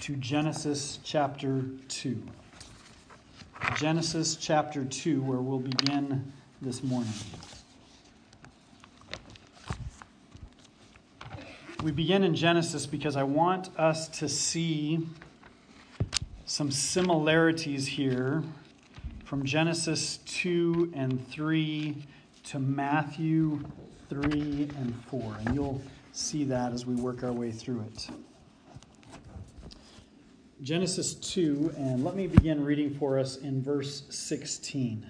to Genesis chapter 2. Genesis chapter 2, where we'll begin this morning. We begin in Genesis because I want us to see some similarities here from Genesis 2 and 3 to Matthew 3 and 4. And you'll see that as we work our way through it. Genesis 2, and let me begin reading for us in verse 16.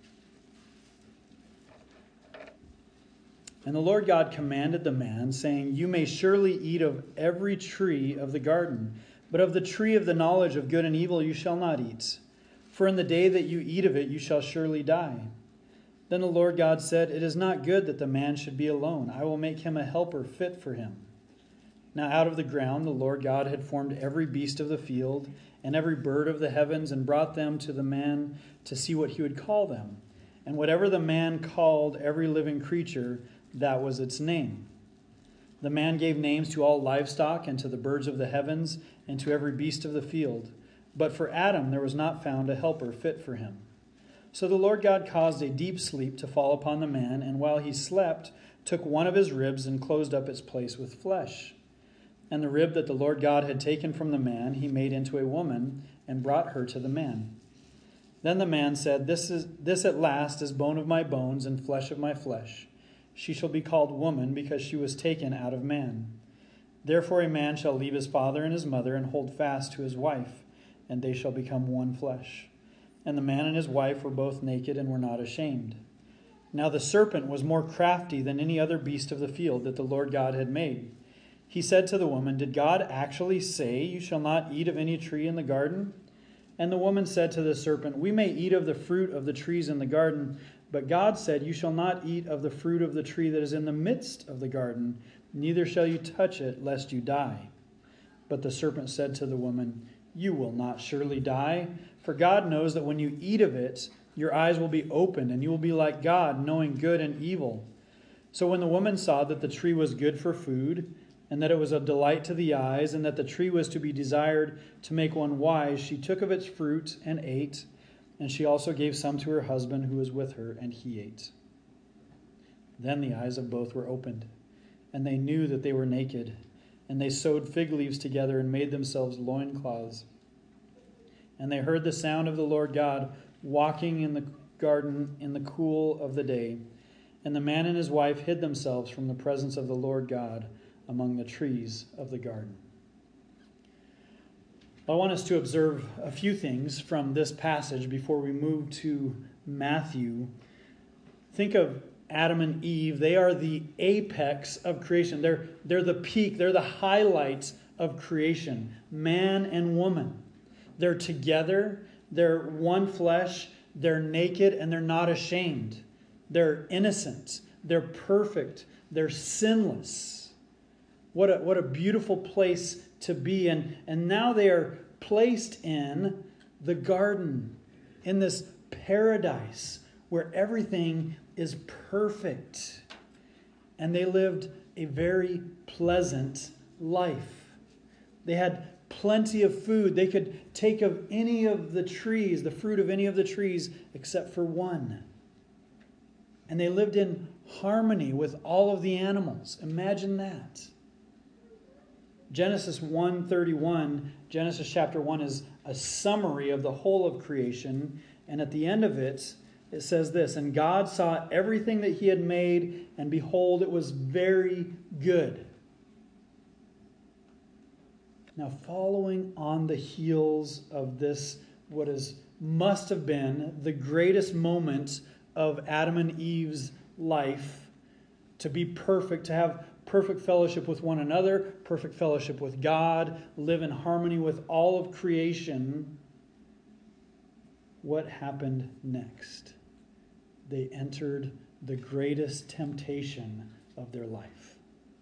And the Lord God commanded the man, saying, You may surely eat of every tree of the garden, but of the tree of the knowledge of good and evil you shall not eat. For in the day that you eat of it you shall surely die. Then the Lord God said, It is not good that the man should be alone. I will make him a helper fit for him. Now out of the ground the Lord God had formed every beast of the field and every bird of the heavens, and brought them to the man to see what he would call them. And whatever the man called every living creature, that was its name. The man gave names to all livestock and to the birds of the heavens and to every beast of the field. But for Adam there was not found a helper fit for him. So the Lord God caused a deep sleep to fall upon the man, and while he slept, took one of his ribs and closed up its place with flesh. And the rib that the Lord God had taken from the man he made into a woman and brought her to the man. Then the man said, This at last is bone of my bones and flesh of my flesh. She shall be called woman, because she was taken out of man. Therefore a man shall leave his father and his mother and hold fast to his wife, and they shall become one flesh. And the man and his wife were both naked and were not ashamed. Now the serpent was more crafty than any other beast of the field that the Lord God had made. He said to the woman, Did God actually say, You shall not eat of any tree in the garden? And the woman said to the serpent, We may eat of the fruit of the trees in the garden, but God said, You shall not eat of the fruit of the tree that is in the midst of the garden, neither shall you touch it, lest you die. But the serpent said to the woman, You will not surely die, for God knows that when you eat of it, your eyes will be opened, and you will be like God, knowing good and evil. So when the woman saw that the tree was good for food, and that it was a delight to the eyes, and that the tree was to be desired to make one wise, she took of its fruit and ate, and she also gave some to her husband who was with her, and he ate. Then the eyes of both were opened, and they knew that they were naked, and they sewed fig leaves together and made themselves loincloths. And they heard the sound of the Lord God walking in the garden in the cool of the day. And the man and his wife hid themselves from the presence of the Lord God among the trees of the garden. I want us to observe a few things from this passage before we move to Matthew. Think of Adam and Eve. They are the apex of creation. They're the peak. They're the highlights of creation. Man and woman. They're together. They're one flesh. They're naked and they're not ashamed. They're innocent. They're perfect. They're sinless. What a beautiful place to be in. And now they are placed in the garden, in this paradise where everything is perfect. And they lived a very pleasant life. They had plenty of food. They could take of any of the trees, the fruit of any of the trees, except for one. And they lived in harmony with all of the animals. Imagine that. Genesis 1:31, Genesis chapter 1 is a summary of the whole of creation. And at the end of it, it says this, And God saw everything that he had made, and behold, it was very good. Now, following on the heels of this, must have been the greatest moment of Adam and Eve's life, to be perfect, to have perfect fellowship with one another, perfect fellowship with God, live in harmony with all of creation. What happened next? They entered the greatest temptation of their life.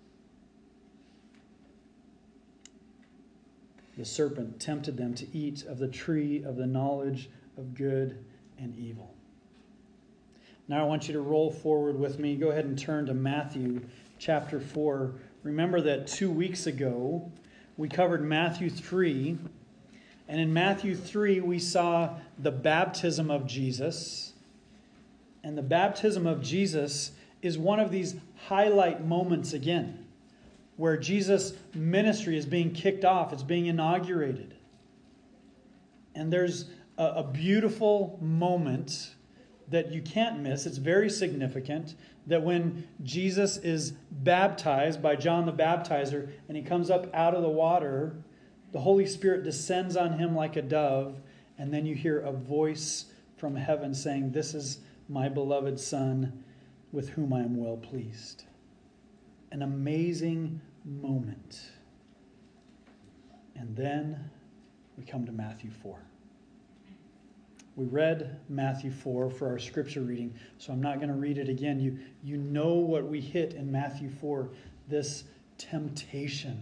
The serpent tempted them to eat of the tree of the knowledge of good and evil. Now I want you to roll forward with me. Go ahead and turn to Matthew chapter 4. Remember that 2 weeks ago we covered Matthew 3. And in Matthew 3, we saw the baptism of Jesus. And the baptism of Jesus is one of these highlight moments again, where Jesus' ministry is being kicked off. It's being inaugurated. And there's a beautiful moment that you can't miss. It's very significant that when Jesus is baptized by John the Baptizer and he comes up out of the water, the Holy Spirit descends on him like a dove, and then you hear a voice from heaven saying, "This is my beloved Son, with whom I am well pleased." An amazing moment. And then we come to Matthew 4. We read Matthew 4 for our scripture reading, so I'm not going to read it again. You know what we hit in Matthew 4, this temptation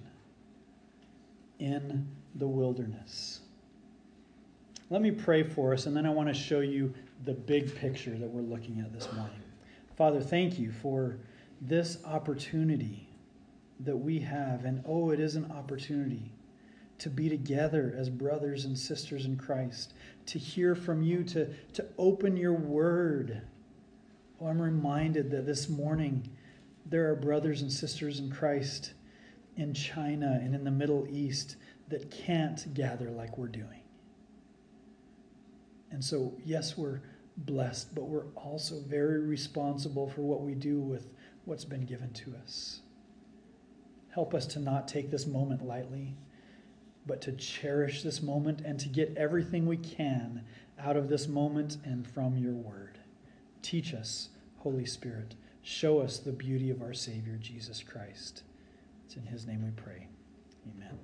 in the wilderness. Let me pray for us, and then I want to show you the big picture that we're looking at this morning. Father, thank you for this opportunity that we have. And it is an opportunity to be together as brothers and sisters in Christ, to hear from you, to open your word. I'm reminded that this morning there are brothers and sisters in Christ in China and in the Middle East that can't gather like we're doing. And so, yes, we're blessed, but we're also very responsible for what we do with what's been given to us. Help us to not take this moment lightly, but to cherish this moment and to get everything we can out of this moment and from your word. Teach us, Holy Spirit. Show us the beauty of our Savior, Jesus Christ. It's in his name we pray. Amen.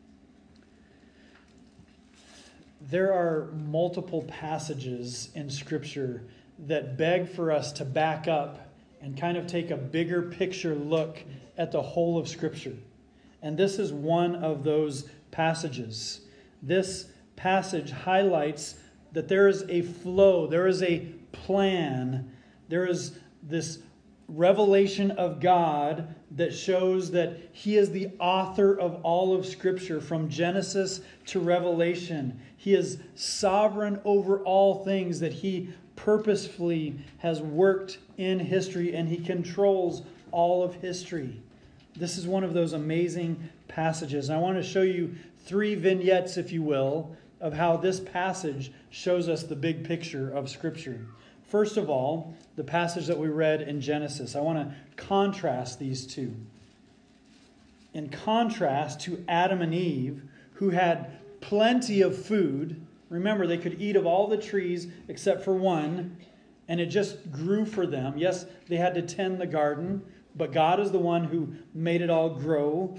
There are multiple passages in Scripture that beg for us to back up and kind of take a bigger picture look at the whole of Scripture. And this is one of those passages. This passage highlights that there is a flow, there is a plan, there is this revelation of God that shows that he is the author of all of Scripture from Genesis to Revelation. He is sovereign over all things, that he purposefully has worked in history and he controls all of history. This is one of those amazing passages. I want to show you 3 vignettes, if you will, of how this passage shows us the big picture of Scripture. First of all, the passage that we read in Genesis. I want to contrast these two. In contrast to Adam and Eve, who had plenty of food. Remember, they could eat of all the trees except for one, and it just grew for them. Yes, they had to tend the garden, but God is the one who made it all grow.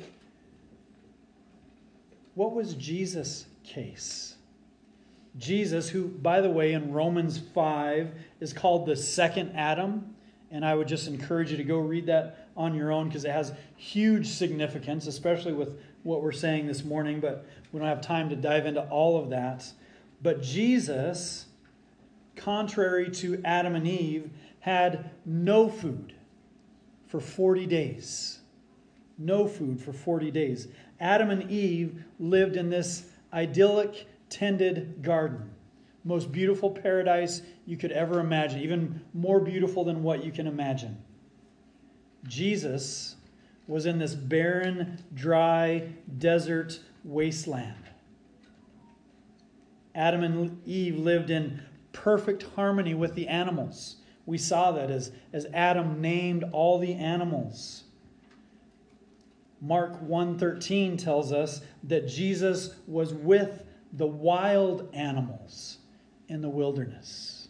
What was Jesus' case? Jesus, who, by the way, in Romans 5 is called the second Adam. And I would just encourage you to go read that on your own because it has huge significance, especially with what we're saying this morning. But we don't have time to dive into all of that. But Jesus, contrary to Adam and Eve, had no food for 40 days. No food for 40 days. Adam and Eve lived in this idyllic, tended garden. Most beautiful paradise you could ever imagine. Even more beautiful than what you can imagine. Jesus was in this barren, dry, desert wasteland. Adam and Eve lived in perfect harmony with the animals. We saw that as Adam named all the animals. Mark 1:13 tells us that Jesus was with the wild animals in the wilderness.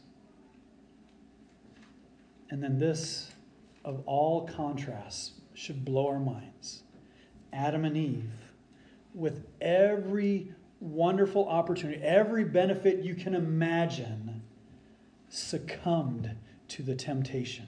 And then this, of all contrasts, should blow our minds. Adam and Eve, with every wonderful opportunity, every benefit you can imagine, succumbed to the temptation.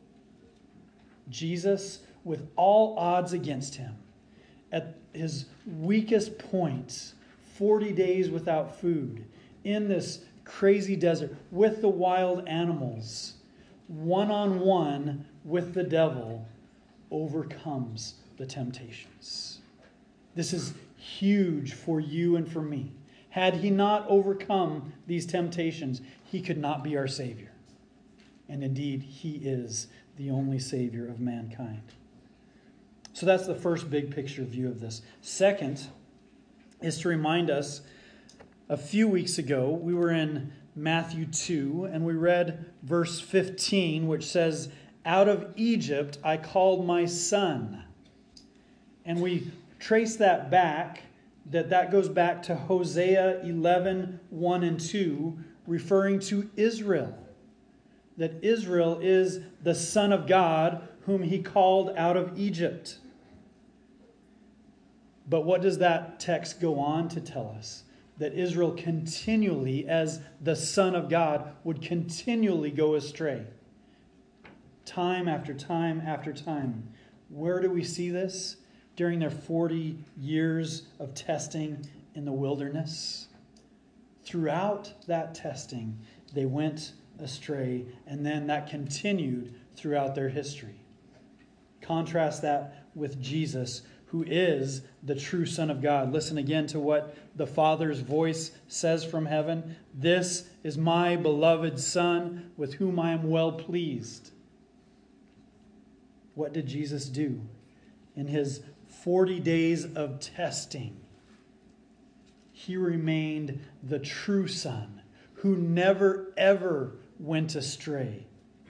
Jesus, with all odds against him, at his weakest points, 40 days without food, in this crazy desert, with the wild animals, one-on-one with the devil, overcomes the temptations. This is huge for you and for me. Had he not overcome these temptations, he could not be our Savior. And indeed, he is the only Savior of mankind. So that's the first big picture view of this. Second is to remind us, a few weeks ago, we were in Matthew 2, and we read verse 15, which says, "Out of Egypt I called my son." And we trace that back, that goes back to Hosea 11, 1 and 2, referring to Israel. That Israel is the Son of God, whom he called out of Egypt. But what does that text go on to tell us? That Israel continually, as the Son of God, would continually go astray. Time after time after time. Where do we see this? During their 40 years of testing in the wilderness. Throughout that testing, they went astray, and then that continued throughout their history. Contrast that with Jesus, who is the true Son of God. Listen again to what the Father's voice says from heaven. "This is my beloved Son, with whom I am well pleased." What did Jesus do in his 40 days of testing? He remained the true Son, who never ever went astray.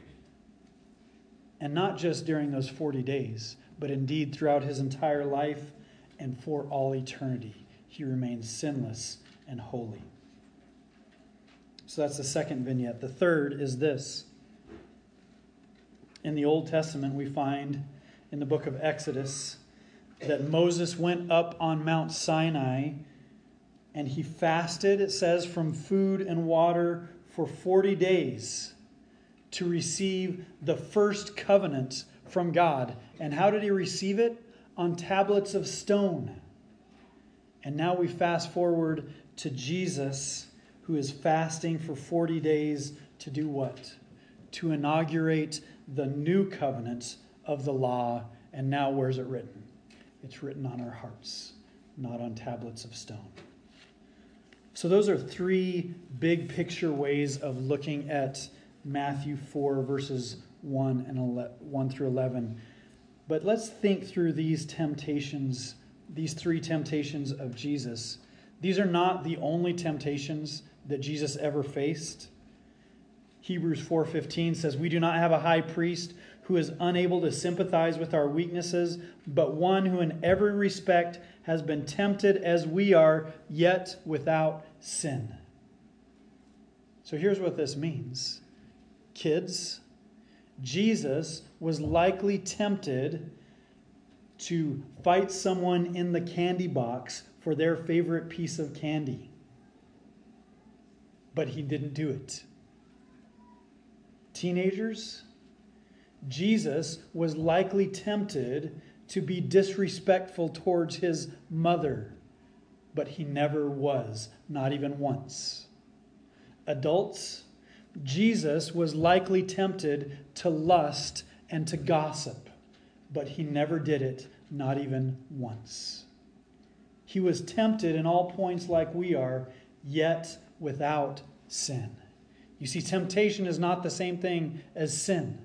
And not just during those 40 days, but indeed throughout his entire life and for all eternity. He remains sinless and holy. So that's the second vignette. The third is this. In the Old Testament, we find in the book of Exodus that Moses went up on Mount Sinai and he fasted, it says, from food and water for 40 days to receive the first covenant from God. And how did he receive it? On tablets of stone. And now we fast forward to Jesus, who is fasting for 40 days to do what? To inaugurate the new covenant of the law. And now where's it written? It's written on our hearts, not on tablets of stone. So those are three big picture ways of looking at Matthew 4, verses 1 through 11. But let's think through these temptations, these three temptations of Jesus. These are not the only temptations that Jesus ever faced. Hebrews 4:15 says, "We do not have a high priest who is unable to sympathize with our weaknesses, but one who in every respect has been tempted as we are, yet without sin." So here's what this means. Kids, Jesus was likely tempted to fight someone in the candy box for their favorite piece of candy. But he didn't do it. Teenagers, Jesus was likely tempted to be disrespectful towards his mother, but he never was, not even once. Adults, Jesus was likely tempted to lust and to gossip, but he never did it, not even once. He was tempted in all points like we are, yet without sin. You see, temptation is not the same thing as sin.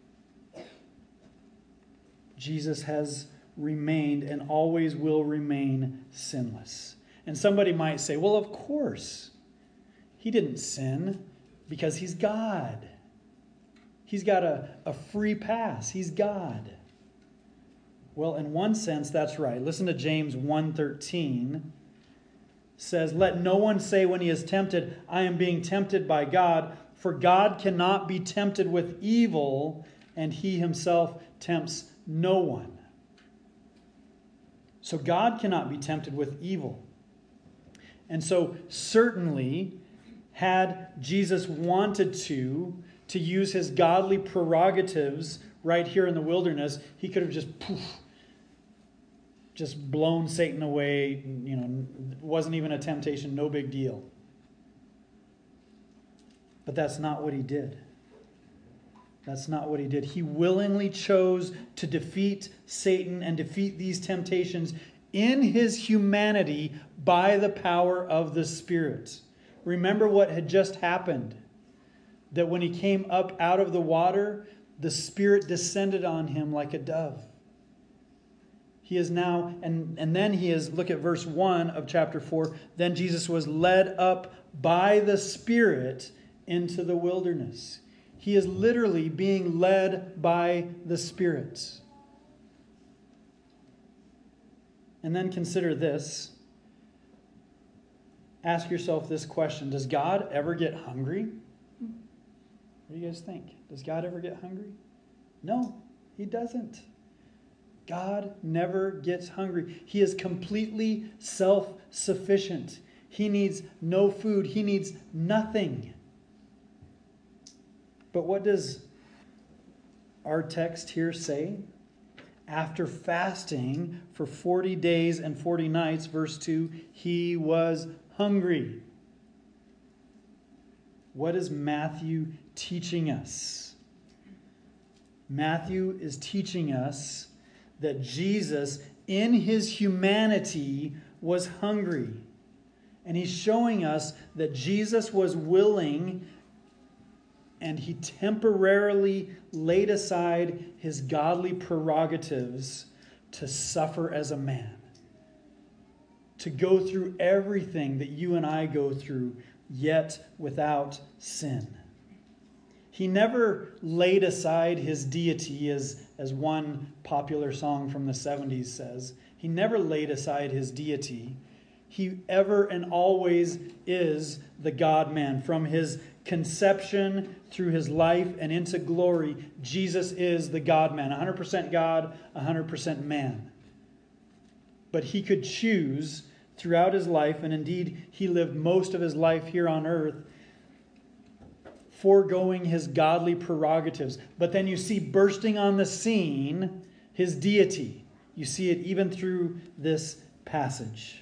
Jesus has remained and always will remain sinless. And somebody might say, well, of course, he didn't sin because he's God. He's got a free pass. He's God. Well, in one sense, that's right. Listen to James 1:13. Says, "Let no one say when he is tempted, I am being tempted by God, for God cannot be tempted with evil, and he himself tempts no one." So God cannot be tempted with evil. And so certainly, had Jesus wanted to use his godly prerogatives right here in the wilderness, he could have just blown Satan away. It wasn't even a temptation, no big deal. But that's not what he did. That's not what he did. He willingly chose to defeat Satan and defeat these temptations in his humanity by the power of the Spirit. Remember what had just happened. That when he came up out of the water, the Spirit descended on him like a dove. He is now, and then he is, look at verse 1 of chapter 4, then Jesus was led up by the Spirit into the wilderness. He is literally being led by the Spirit. And then consider this. Ask yourself this question. Does God ever get hungry? What do you guys think? Does God ever get hungry? No, he doesn't. God never gets hungry. He is completely self-sufficient. He needs no food. He needs nothing. But what does our text here say? After fasting for 40 days and 40 nights, verse 2, he was hungry. What is Matthew teaching us? Matthew is teaching us that Jesus, in his humanity, was hungry. And he's showing us that Jesus was willing, and he temporarily laid aside his godly prerogatives to suffer as a man. To go through everything that you and I go through, yet without sin. He never laid aside his deity, as one popular song from the 70s says. He never laid aside his deity. He ever and always is the God-man. From his conception through his life and into glory, Jesus is the God-man. 100% God, 100% man. But he could choose throughout his life, and indeed he lived most of his life here on earth, foregoing his godly prerogatives. But then you see bursting on the scene his deity. You see it even through this passage.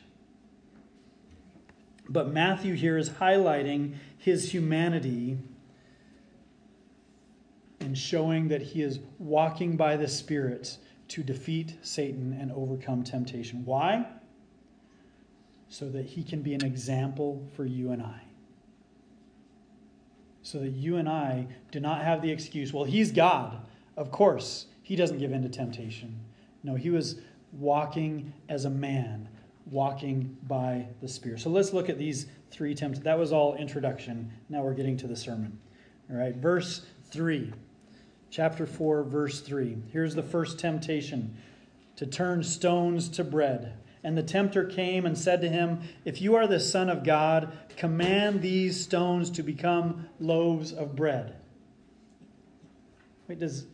But Matthew here is highlighting his humanity and showing that he is walking by the Spirit to defeat Satan and overcome temptation. Why? So that he can be an example for you and I. So that you and I do not have the excuse, well, he's God. Of course, he doesn't give in to temptation. No, he was walking as a man, walking by the Spirit. So let's look at these three temptations. That was all introduction. Now we're getting to the sermon. All right, verse 3. Chapter 4, verse 3. Here's the first temptation, to turn stones to bread. And the tempter came and said to him, if you are the Son of God, command these stones to become loaves of bread. Wait, is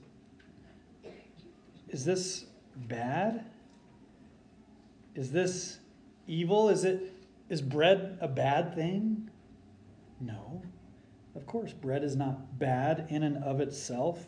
this bad? Is this evil? Is bread a bad thing? No. Of course, bread is not bad in and of itself.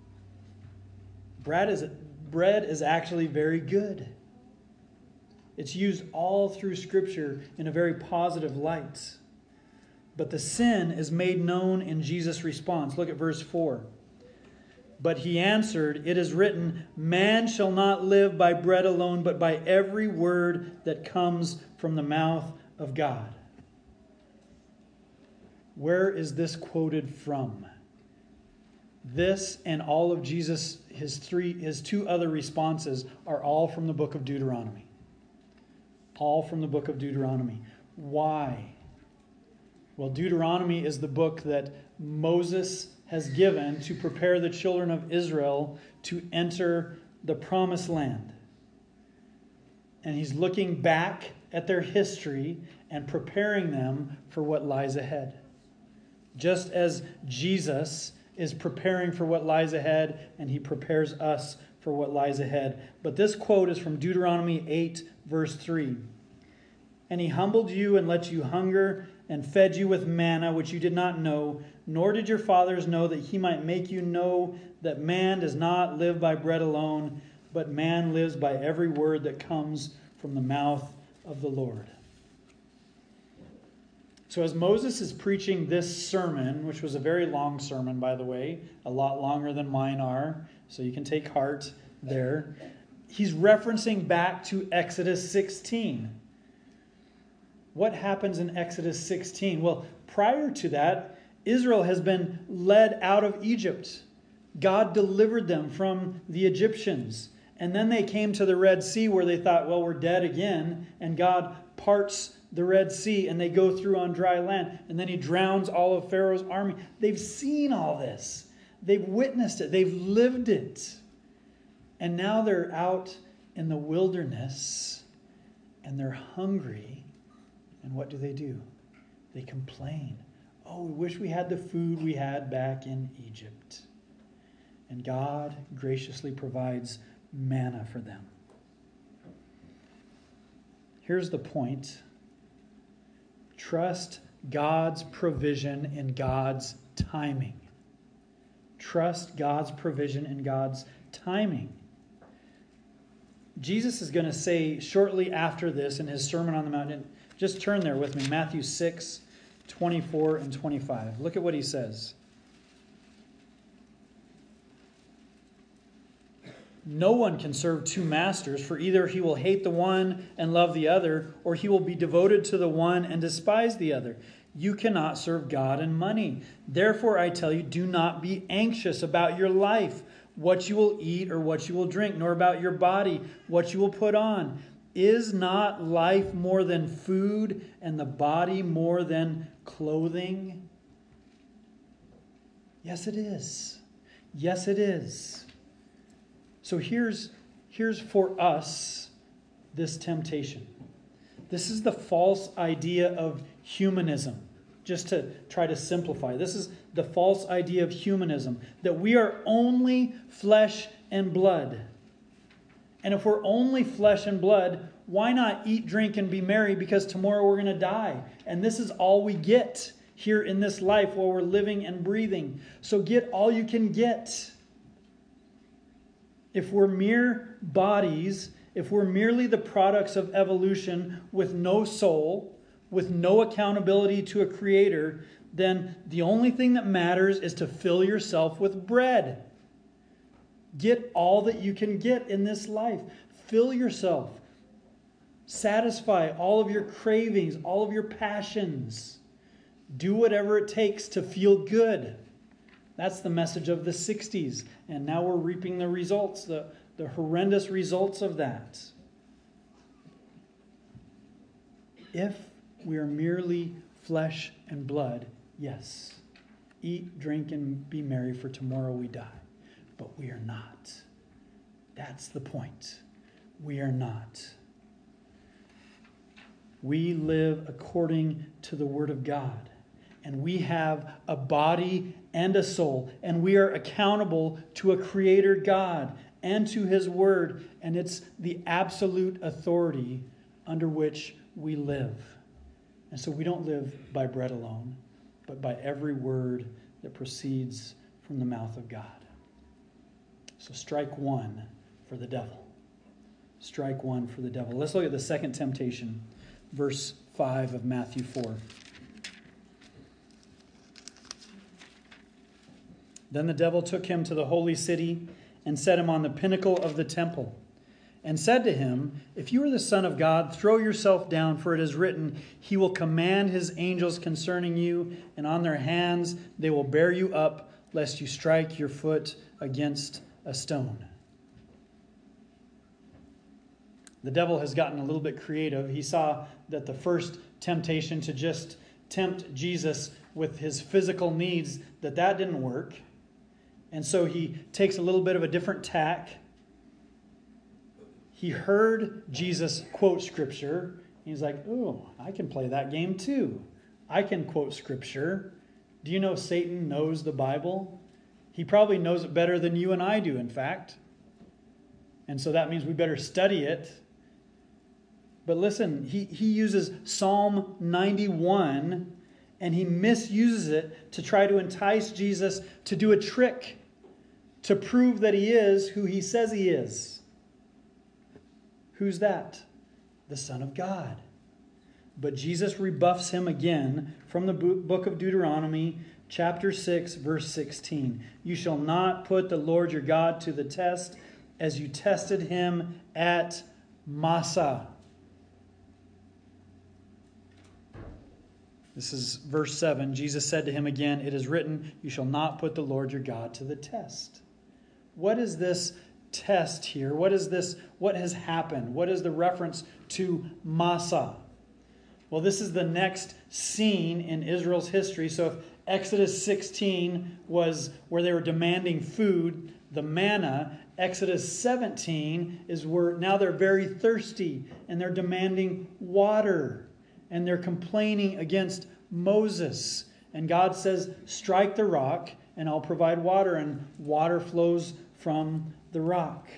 Bread is actually very good. It's used all through Scripture in a very positive light. But the sin is made known in Jesus' response. Look at verse 4. But he answered, it is written, man shall not live by bread alone, but by every word that comes from the mouth of God. Where is this quoted from? This and all of Jesus, his two other responses are all from the book of Deuteronomy. All from the book of Deuteronomy. Why? Well, Deuteronomy is the book that Moses has given to prepare the children of Israel to enter the promised land. And he's looking back at their history and preparing them for what lies ahead. Just as Jesus is preparing for what lies ahead, and he prepares us for what lies ahead. But this quote is from Deuteronomy 8, verse 3. And he humbled you and let you hunger and fed you with manna, which you did not know, nor did your fathers know, that he might make you know that man does not live by bread alone, but man lives by every word that comes from the mouth of the Lord. So as Moses is preaching this sermon, which was a very long sermon, by the way, a lot longer than mine are, so you can take heart there. he's referencing back to Exodus 16. What happens in Exodus 16? Well, prior to that, Israel has been led out of Egypt. God delivered them from the Egyptians. And then they came to the Red Sea where they thought, well, we're dead again. And God parts the Red Sea and they go through on dry land. And then he drowns all of Pharaoh's army. They've seen all this. They've witnessed it. They've lived it. And now they're out in the wilderness and they're hungry. And what do? They complain. Oh, we wish we had the food we had back in Egypt. And God graciously provides manna for them. Here's the point. Trust God's provision in God's timing. Trust God's provision in God's timing. Jesus is going to say shortly after this in his Sermon on the Mount, just turn there with me, Matthew 6, 24 and 25. Look at what he says. No one can serve two masters, for either he will hate the one and love the other, or he will be devoted to the one and despise the other. You cannot serve God and money. Therefore, I tell you, do not be anxious about your life, what you will eat or what you will drink, nor about your body, what you will put on. Is not life more than food, and the body more than clothing? Yes, it is. Yes, it is. So here's for us this temptation. This is the false idea of humanism. Just to try to simplify, this is the false idea of humanism, that we are only flesh and blood. And if we're only flesh and blood, why not eat, drink, and be merry? Because tomorrow we're going to die. And this is all we get here in this life while we're living and breathing. So get all you can get. If we're mere bodies, if we're merely the products of evolution with no soul, with no accountability to a creator, then the only thing that matters is to fill yourself with bread. Get all that you can get in this life. Fill yourself. Satisfy all of your cravings, all of your passions. Do whatever it takes to feel good. That's the message of the 60s. And now we're reaping the results, the horrendous results of that. If we are merely flesh and blood, yes, eat, drink, and be merry, for tomorrow we die. But we are not. That's the point. We are not. We live according to the Word of God. And we have a body and a soul. And we are accountable to a Creator God and to His Word. And it's the absolute authority under which we live. And so we don't live by bread alone, but by every word that proceeds from the mouth of God. So strike one for the devil. Strike one for the devil. Let's look at the second temptation, verse 5 of Matthew 4. Then the devil took him to the holy city and set him on the pinnacle of the temple and said to him, if you are the Son of God, throw yourself down, for it is written, He will command His angels concerning you, and on their hands they will bear you up, lest you strike your foot against a stone. The devil has gotten a little bit creative. He saw that the first temptation to just tempt Jesus with his physical needs, that didn't work. And so he takes a little bit of a different tack. He heard Jesus quote Scripture. He's like, oh, I can play that game too. I can quote Scripture. Do you know Satan knows the Bible? He probably knows it better than you and I do, in fact. And so that means we better study it. But listen, he uses Psalm 91 and he misuses it to try to entice Jesus to do a trick to prove that he is who he says he is. Who's that? The Son of God. But Jesus rebuffs him again from the book of Deuteronomy, chapter 6, verse 16. You shall not put the Lord your God to the test. as you tested him at Massah. This is verse 7. Jesus said to him again, "It is written, you shall not put the Lord your God to the test." What is this test here? What is this? What has happened? What is the reference to Massah? Well, this is the next scene in Israel's history. So if Exodus 16 was where they were demanding food, the manna, Exodus 17 is where now they're very thirsty and they're demanding water and they're complaining against Moses. And God says, strike the rock and I'll provide water, and water flows from the rock.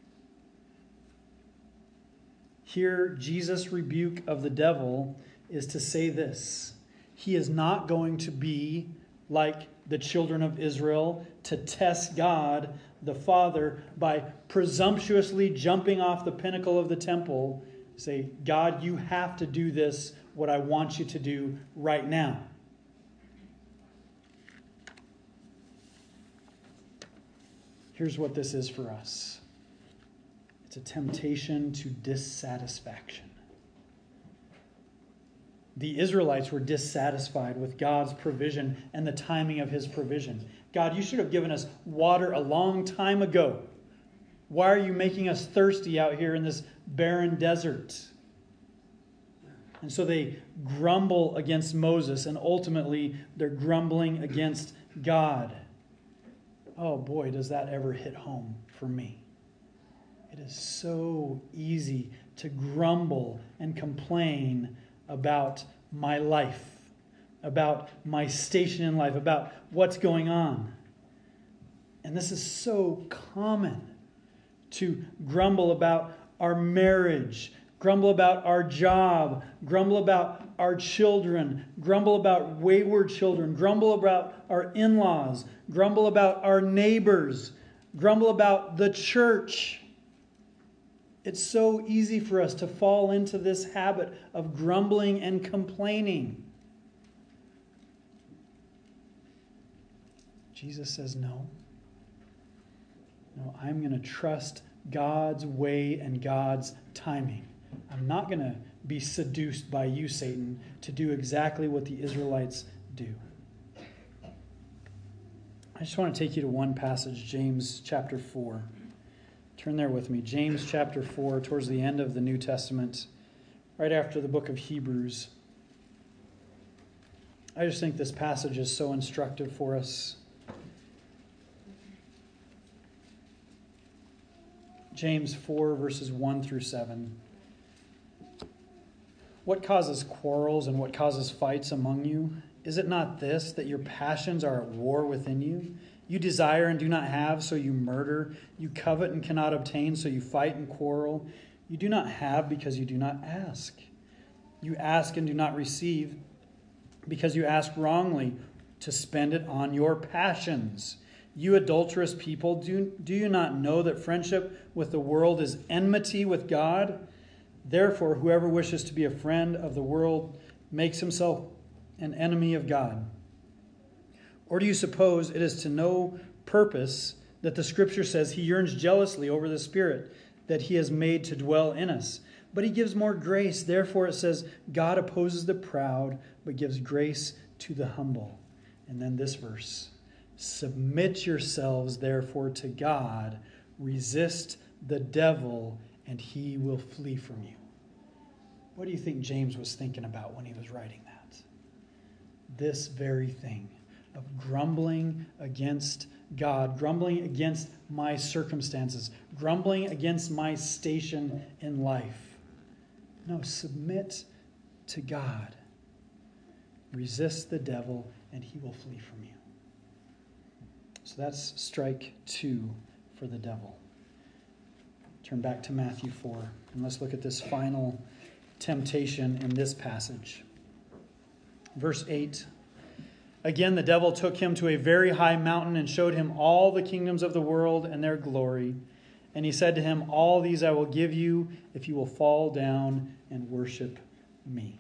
Here, Jesus' rebuke of the devil is to say this: he is not going to be like the children of Israel to test God the Father by presumptuously jumping off the pinnacle of the temple. Say, God, you have to do this, what I want you to do right now. Here's what this is for us. It's a temptation to dissatisfaction. The Israelites were dissatisfied with God's provision and the timing of his provision. God, you should have given us water a long time ago. Why are you making us thirsty out here in this barren desert? And so they grumble against Moses, and ultimately they're grumbling against God. Oh boy, does that ever hit home for me. It is so easy to grumble and complain about my life, about my station in life, about what's going on. And this is so common, to grumble about our marriage, grumble about our job, grumble about our children, grumble about wayward children, grumble about our in-laws, grumble about our neighbors, grumble about the church. It's so easy for us to fall into this habit of grumbling and complaining. Jesus says, no, I'm going to trust God's way and God's timing. I'm not going to be seduced by you, Satan, to do exactly what the Israelites do. I just want to take you to one passage, James chapter 4. Turn there with me. James chapter 4, towards the end of the New Testament, right after the book of Hebrews. I just think this passage is so instructive for us. James 4, verses 1 through 7. What causes quarrels and what causes fights among you? Is it not this, that your passions are at war within you? You desire and do not have, so you murder. You covet and cannot obtain, so you fight and quarrel. You do not have because you do not ask. You ask and do not receive because you ask wrongly, to spend it on your passions. You adulterous people, do you not know that friendship with the world is enmity with God? Therefore, whoever wishes to be a friend of the world makes himself an enemy of God. Or do you suppose it is to no purpose that the Scripture says he yearns jealously over the Spirit that he has made to dwell in us? But he gives more grace. Therefore it says, God opposes the proud, but gives grace to the humble. And then this verse, submit yourselves therefore to God, resist the devil, and he will flee from you. What do you think James was thinking about when he was writing that? This very thing of grumbling against God, grumbling against my circumstances, grumbling against my station in life. No, submit to God. Resist the devil, and he will flee from you. So that's strike 2 for the devil. Turn back to Matthew 4, and let's look at this final temptation in this passage. Verse 8. Again, the devil took him to a very high mountain and showed him all the kingdoms of the world and their glory. And he said to him, all these I will give you if you will fall down and worship me.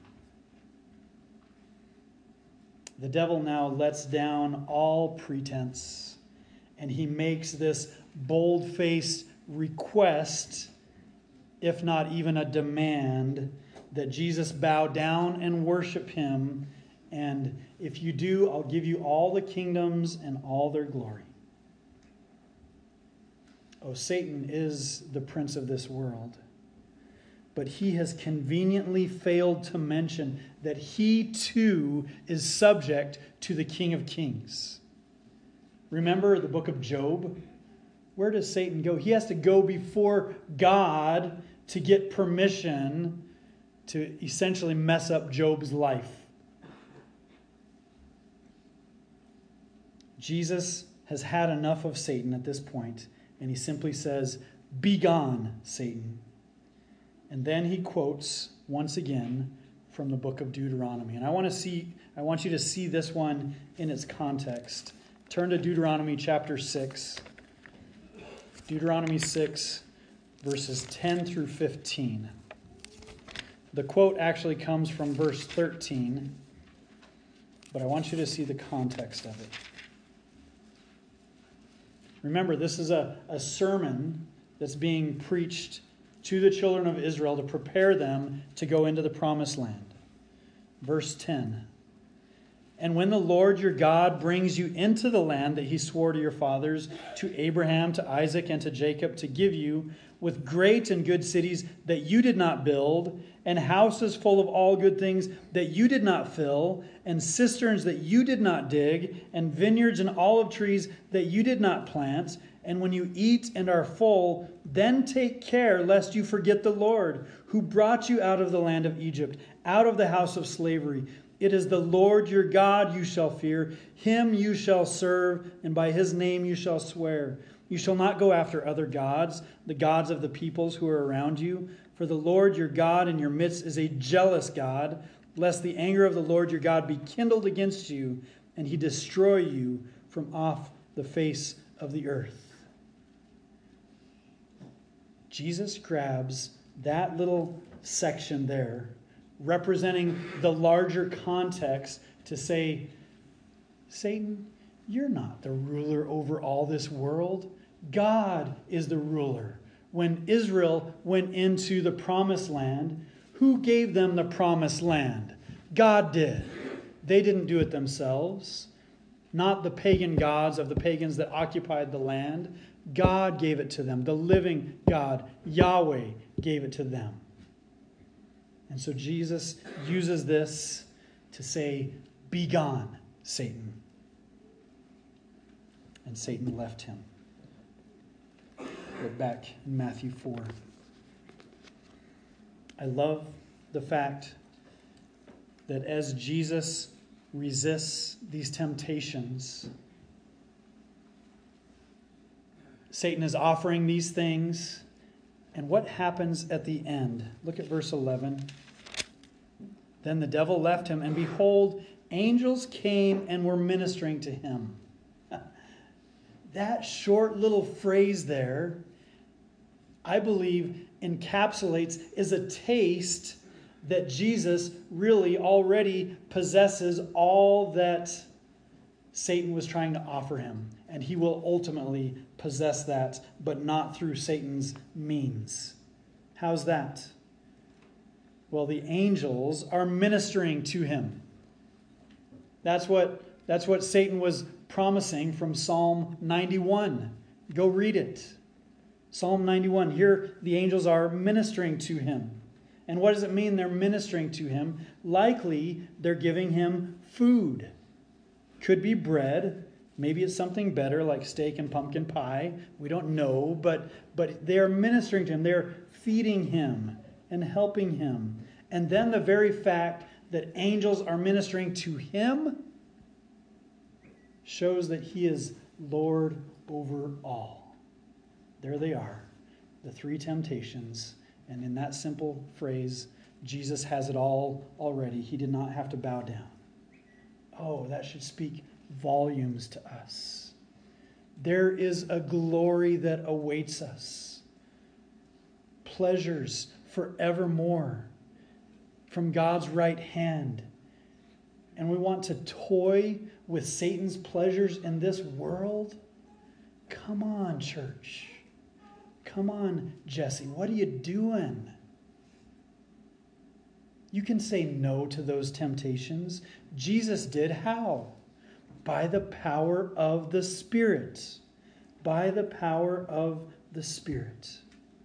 The devil now lets down all pretense, and he makes this bold-faced request, if not even a demand, that Jesus bow down and worship him. And if you do, I'll give you all the kingdoms and all their glory. Oh, Satan is the prince of this world. But he has conveniently failed to mention that he too is subject to the King of Kings. Remember the book of Job? Where does Satan go? He has to go before God to get permission to essentially mess up Job's life. Jesus has had enough of Satan at this point, and he simply says, "Begone, Satan." And then he quotes once again from the book of Deuteronomy. And I want you to see this one in its context. Turn to Deuteronomy chapter 6. Deuteronomy 6, verses 10 through 15. The quote actually comes from verse 13, but I want you to see the context of it. Remember, this is a sermon that's being preached to the children of Israel to prepare them to go into the promised land. Verse 10. And when the Lord your God brings you into the land that he swore to your fathers, to Abraham, to Isaac, and to Jacob, to give you, with great and good cities that you did not build, and houses full of all good things that you did not fill, and cisterns that you did not dig, and vineyards and olive trees that you did not plant, and when you eat and are full, then take care lest you forget the Lord, who brought you out of the land of Egypt, out of the house of slavery. It is the Lord your God you shall fear. Him you shall serve, and by his name you shall swear. You shall not go after other gods, the gods of the peoples who are around you. For the Lord your God in your midst is a jealous God, lest the anger of the Lord your God be kindled against you, and he destroy you from off the face of the earth. Jesus grabs that little section there, representing the larger context, to say, Satan, you're not the ruler over all this world. God is the ruler. When Israel went into the promised land, who gave them the promised land? God did. They didn't do it themselves. Not the pagan gods of the pagans that occupied the land. God gave it to them. The living God, Yahweh, gave it to them. And so Jesus uses this to say, "Begone, Satan." And Satan left him. We're back in Matthew 4. I love the fact that as Jesus resists these temptations, Satan is offering these things. And what happens at the end? Look at verse 11. Then the devil left him, and behold, angels came and were ministering to him. That short little phrase there, I believe, encapsulates, is a taste that Jesus really already possesses all that Satan was trying to offer him. And he will ultimately possess that, but not through Satan's means. How's that? Well, the angels are ministering to him. That's what Satan was promising from Psalm 91. Go read it. Psalm 91. Here the angels are ministering to him. And what does it mean they're ministering to him? Likely they're giving him food. Could be bread. Maybe it's something better like steak and pumpkin pie. We don't know. But they're ministering to him. They're feeding him and helping him. And then the very fact that angels are ministering to him shows that he is Lord over all. There they are, the three temptations. And in that simple phrase, Jesus has it all already. He did not have to bow down. Oh, that should speak volumes to us. There is a glory that awaits us. Pleasures forevermore from God's right hand. And we want to toy with Satan's pleasures in this world? Come on, church. Come on, Jesse, what are you doing? You can say no to those temptations. Jesus did. How? By the power of the Spirit. By the power of the Spirit.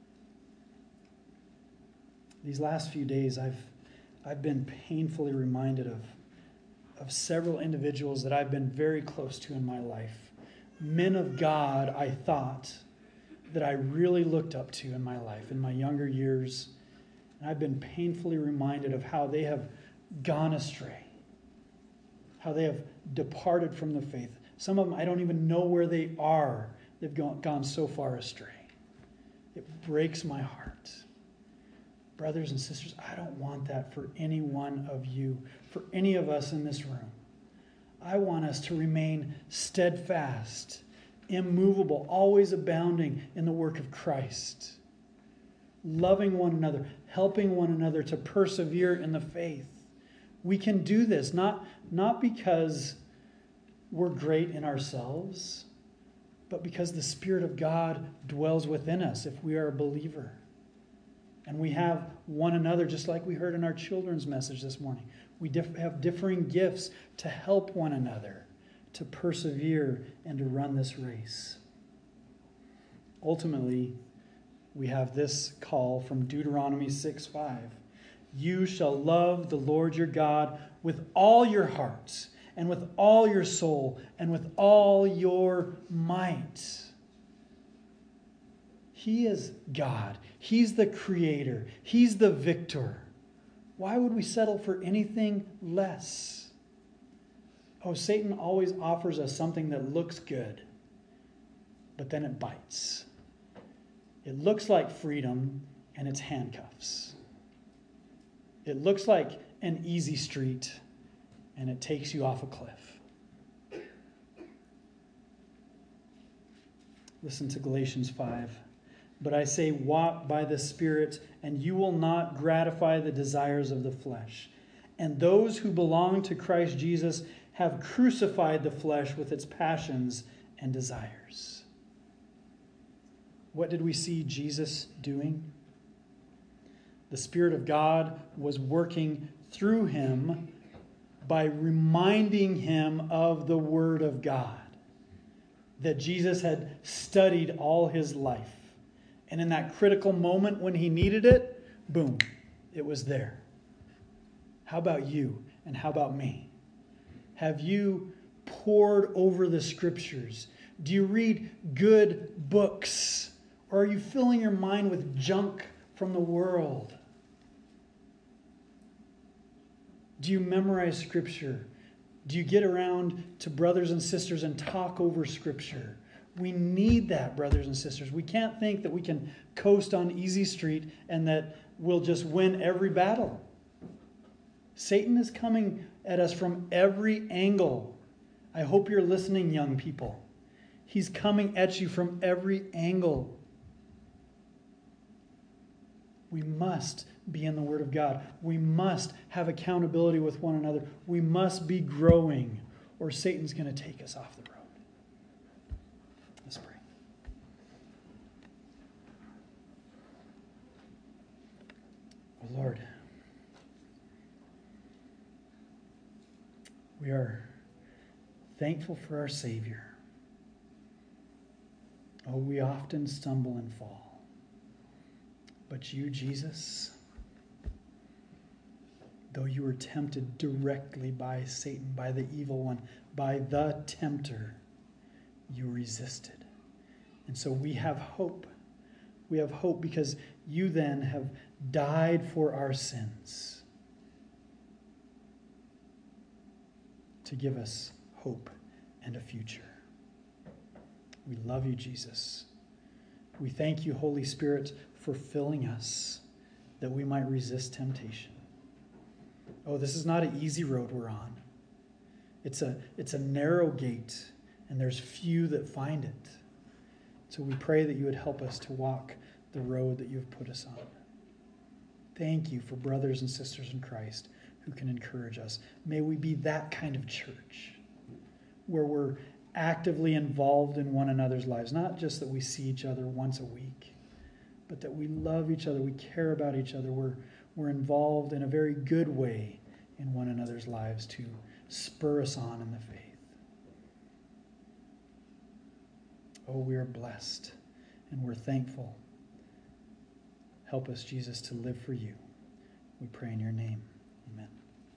These last few days, I've been painfully reminded of several individuals that I've been very close to in my life. Men of God, I thought, that I really looked up to in my life, in my younger years. And I've been painfully reminded of how they have gone astray, how they have departed from the faith. Some of them, I don't even know where they are. They've gone so far astray. It breaks my heart. Brothers and sisters, I don't want that for any one of you, for any of us in this room. I want us to remain steadfast, immovable, always abounding in the work of Christ, loving one another, helping one another to persevere in the faith. We can do this, not because we're great in ourselves, but because the Spirit of God dwells within us if we are a believer. And we have one another, just like we heard in our children's message this morning. We have differing gifts to help one another, to persevere and to run this race. Ultimately, we have this call from Deuteronomy 6:5. You shall love the Lord your God with all your heart and with all your soul and with all your might. He is God. He's the creator. He's the victor. Why would we settle for anything less? Oh, Satan always offers us something that looks good, but then it bites. It looks like freedom, and it's handcuffs. It looks like an easy street, and it takes you off a cliff. Listen to Galatians 5. But I say, walk by the Spirit, and you will not gratify the desires of the flesh. And those who belong to Christ Jesus have crucified the flesh with its passions and desires. What did we see Jesus doing? The Spirit of God was working through him by reminding him of the Word of God that Jesus had studied all his life. And in that critical moment when he needed it, boom, it was there. How about you and how about me? Have you pored over the Scriptures? Do you read good books? Or are you filling your mind with junk from the world? Do you memorize Scripture? Do you get around to brothers and sisters and talk over Scripture? We need that, brothers and sisters. We can't think that we can coast on easy street and that we'll just win every battle. Satan is coming at us from every angle. I hope you're listening, young people. He's coming at you from every angle. We must be in the Word of God. We must have accountability with one another. We must be growing, or Satan's going to take us off the road. Let's pray. Oh Lord, we are thankful for our Savior. Oh, we often stumble and fall. But you, Jesus, though you were tempted directly by Satan, by the evil one, by the tempter, you resisted. And so we have hope. We have hope because you then have died for our sins to give us hope and a future. We love you, Jesus. We thank you, Holy Spirit, for filling us that we might resist temptation. Oh, this is not an easy road we're on. It's a narrow gate, and there's few that find it. So we pray that you would help us to walk the road that you have put us on. Thank you for brothers and sisters in Christ who can encourage us. May we be that kind of church where we're actively involved in one another's lives, not just that we see each other once a week, but that we love each other, we care about each other, we're involved in a very good way in one another's lives to spur us on in the faith. Oh, we are blessed and we're thankful. Help us, Jesus, to live for you. We pray in your name. Amen.